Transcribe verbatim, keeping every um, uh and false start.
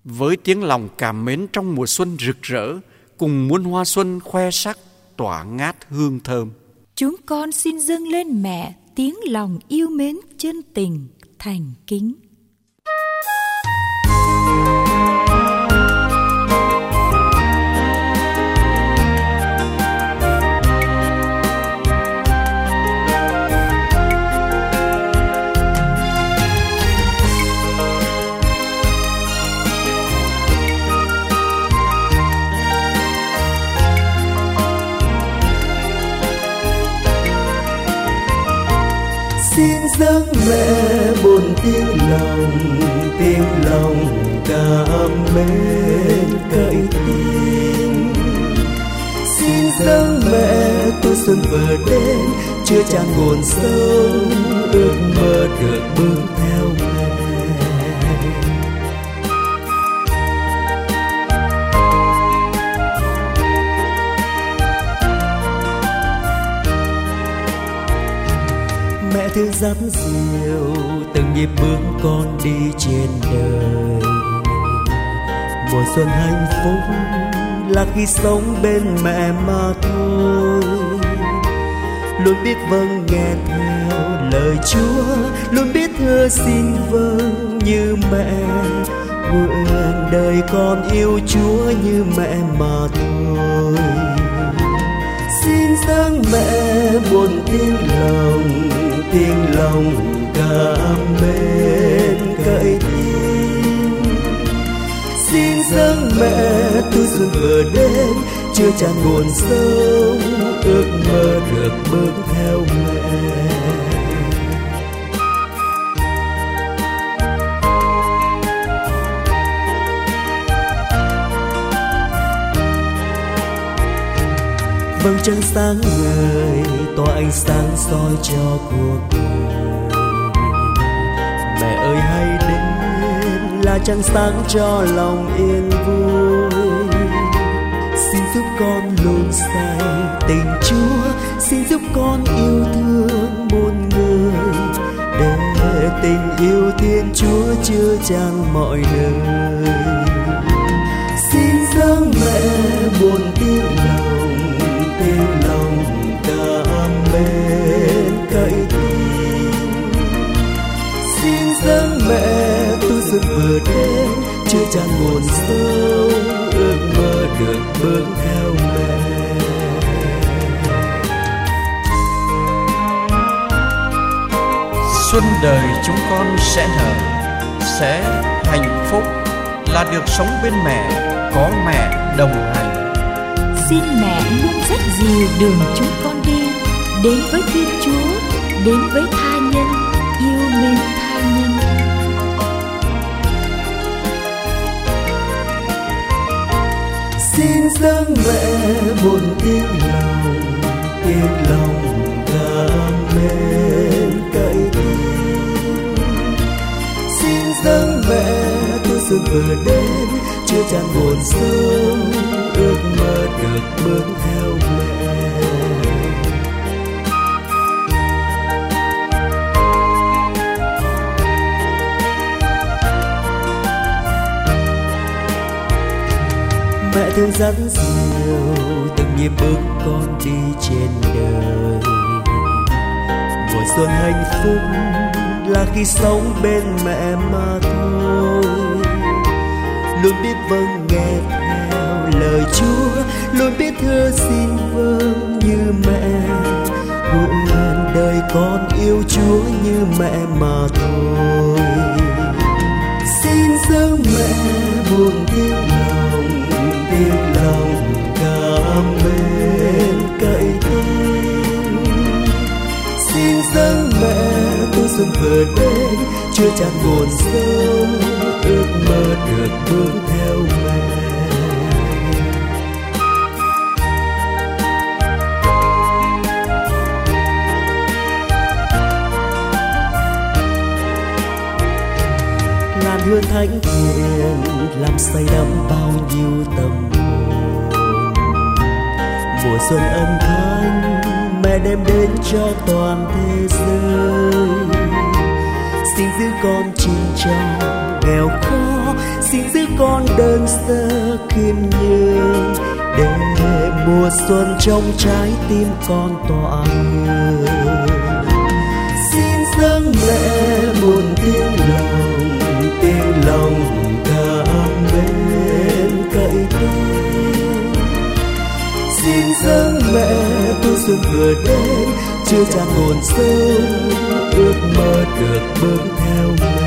với tiếng lòng cảm mến trong mùa xuân rực rỡ, cùng muôn hoa xuân khoe sắc tỏa ngát hương thơm. Chúng con xin dâng lên mẹ tiếng lòng yêu mến chân tình thành kính. Xin dâng mẹ buồn tiếng lòng, tiếng lòng cảm mến cậy tin. Xin dâng mẹ tuổi xuân vừa đến, chưa chan nguồn sống, ước mơ được bước theo mẹ. Mẹ thương dắt dìu từng nhịp bước con đi trên đời. Mùa xuân hạnh phúc là khi sống bên mẹ mà thôi. Luôn biết vâng nghe theo lời Chúa, luôn biết thưa xin vâng như mẹ. Nguyện đời con yêu Chúa như mẹ mà thôi. Xin dâng mẹ buồn tiếng lòng, tiếng lòng cảm mến cậy tin. Xin dâng mẹ tuổi xuân vừa đến, chưa chan nguồn sống, ước mơ được bước theo mẹ. Vầng trăng sáng ngời tỏa ánh sáng soi cho cuộc đời. Mẹ ơi hãy đến là trăng sáng cho lòng yên vui. Xin giúp con luôn say tình Chúa, xin giúp con yêu thương muôn người, để tình yêu Thiên Chúa chứa chan mọi nơi. Xin dâng mẹ buồn tiếng lòng, tiếng lòng cảm mến cậy tin. Xin dâng mẹ tuổi xuân vừa đến, chưa chan nguồn sống, ước mơ được bước theo mẹ. Xuân đời chúng con sẽ nở, sẽ hạnh phúc là được sống bên mẹ, có mẹ đồng hành. Xin mẹ luôn dắt dìu đường chúng con đi, đến với Thiên Chúa, đến với tha nhân, yêu mến tha nhân. Xin dâng mẹ buồn tiếng lòng, tiếng lòng cảm mến cậy tin. Xin dâng mẹ tuổi xuân vừa đến, chưa chan nguồn sống, ước mơ được bước theo mẹ. Mẹ thương dắt dìu từng nhịp bước con đi trên đời. Mùa xuân hạnh phúc là khi sống bên mẹ mà thôi. Luôn biết vâng nghe theo lời Chúa, luôn biết thưa xin vâng như mẹ. Nguyện đời con yêu Chúa như mẹ mà thôi. Xin dâng mẹ buồn tiếng lòng, tiếng lòng cảm mến cậy tin. Xin dâng mẹ tuổi xuân vừa đến, chưa chan nguồn sống, ước mơ được bước theo mẹ. Làn hương thánh thiện làm say đắm bao nhiêu tâm hồn. Mùa xuân ân thánh mẹ đem đến cho toàn thế giới. Xin giữ con trên trong nghèo khó, xin giữ con đơn sơ khiêm nhường, để mùa xuân trong trái tim con tỏa hương. Xin dâng mẹ một tiếng lòng, tiếng lòng cảm mến cậy tôi. Xin dâng mẹ tôi xuân vừa đến, chưa tràn hồn sâu ước mơ được bước theo mẹ.